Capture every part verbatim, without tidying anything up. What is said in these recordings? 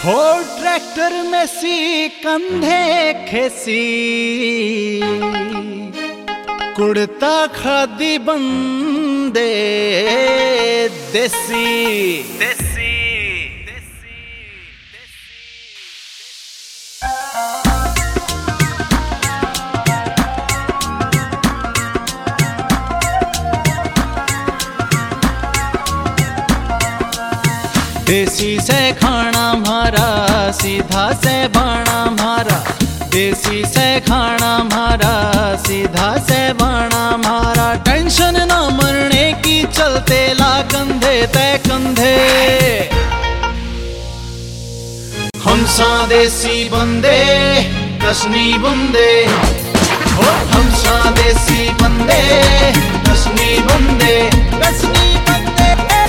हो ट्रैक्टर में सी कंधे खेसी, कुड़ता खादी बंदे देसी देसी देसी से खाना मारा, सीधा से बाणा मारा। देसी से खाना मारा, सीधा से बाणा मारा। टेंशन ना मरने की, चलते ला कंधे ते कंधे। हम सा देसी बंदे कसनी बंदे, हो हम सा देसी बंदे कसनी बंदे कसनी बंदे।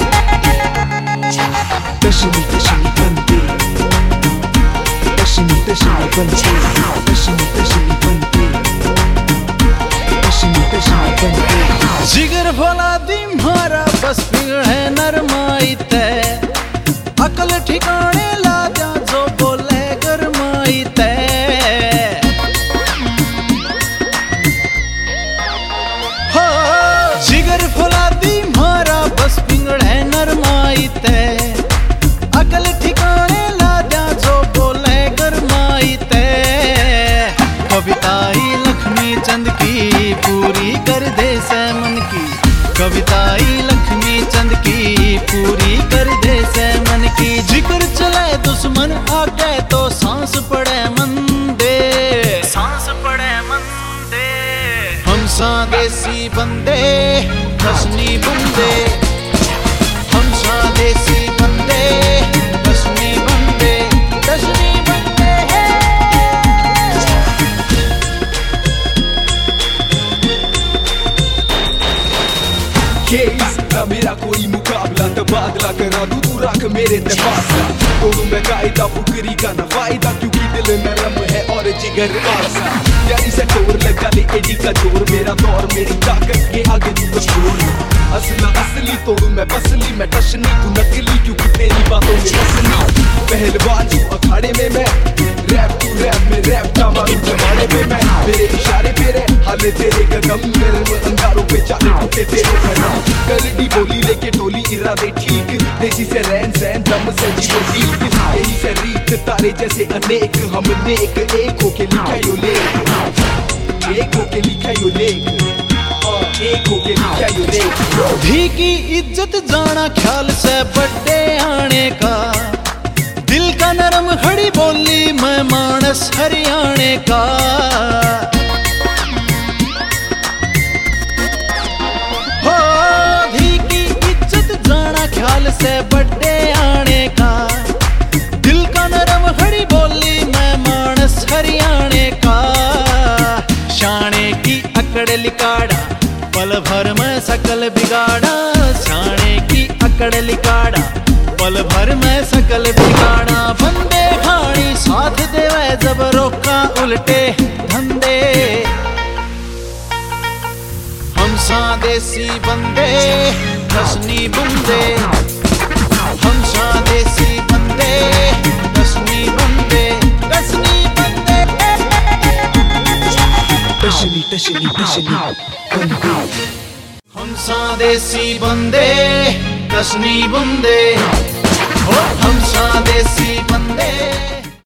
Dashni dashni bande, dashni dashni bande, dashni dashni bande, dashni dashni bande। जिगर भोला दी मारा, बस पिघले नरमाई ते। अकल ठिकाने ला जा, जो बोले गरमाई ते। हो जिगर भोला दी मारा, बस पिघले नरमाई ते। अकल ठिकाने ला जा, जो बोले गरमाई ते। कविताई लक्ष्मी चंद की पूरी कर दे से मन की। कविताई लक्ष्मी चंद की पूरी कर दे से मन की। जिक्र चले दुश्मन आगे तो सांस पड़े मंदे, सांस पड़े मंदे। हम सा देसी बंदे कसनी बंदे, हम सा देसी बंदे कसनी बंदे कसनी बंदे। ये इसका मेरा कोई मुकाबला, तबादला करा दूं तू रख मेरे ते फासला। तोड़ूं मैं कायदा फुकरी का न फायदा, क्योंकि दिल नरम है और जिगर आसा। यारी से टोर लगा ले एडी का जोर, मेरा दौर मेरी ताकत के आगे तू कमजोर। असला असली तोड़ूं मैं पसली, मैं टशनी तू नकली, क्योंकि तेरी बातों में असली। पहलवान तू अखाड़े में मैं, रैप तू रैप में रैप का मारू जमाने में मैं। मेरे इशारे पे रहे हाले तेरे कदम, मेरे अंगारों पे चाले टूटे तेरे कदम। करडी बोली लेके टोली इरादे ठीक, देसी से रहन सहन दम से जीवो ठीक। यही से रीत तारे जैसे अनेक, हमने एक एक होके लिखा यो लेख, एक होके लिखा यो लेख, एक होके लिखा यो लेख। धी की इज्जत जाना ख्याल से बड़े आने का। दिल का नरम खड़ी बोली मैं मानस हरियाणे का। हो धी की इज्जत जाना ख्याल से बड़े आने का। दिल का नरम खड़ी बोली मैं मानस हरियाणे का। शाने की अकड़ लिकाड़ा, पल भर में सकल बिगाड़ा। शाने की अकड़ लिकाड़ा, पल भर में सकल बिगाड़ा। बंदे खानी साथ देवे, जब रोका उल्टे धंधे। हम सा देसी बंदे कसनी बंदे, हम सा देसी बंदे कसनी बंदे कसनी बंदे। टशनी टशनी टशनी बंदे, हम सा देसी बंदे कसनी बंदे।